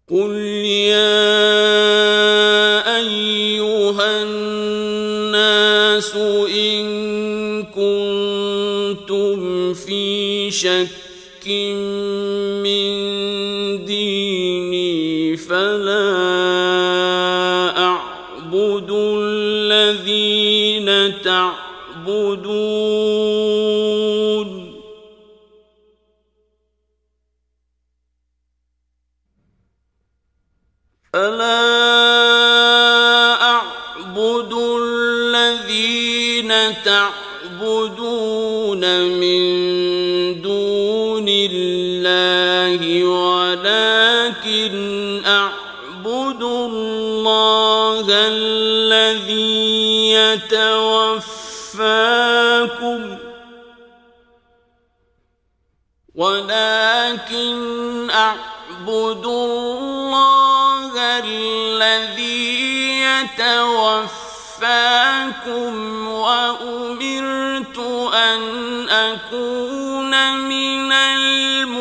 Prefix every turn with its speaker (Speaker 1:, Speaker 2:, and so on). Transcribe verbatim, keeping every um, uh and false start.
Speaker 1: قل يا أيها الناس إن كنتم في شك من ديني فلا أعبد الذين تعبدون فلا أعبد الذين تعبدون من دون الله ولكن أعبد الله الذي يتوفاكم ولكن أعبد الله الذي يتوفاكم وأمرت أن أكون من المسلمين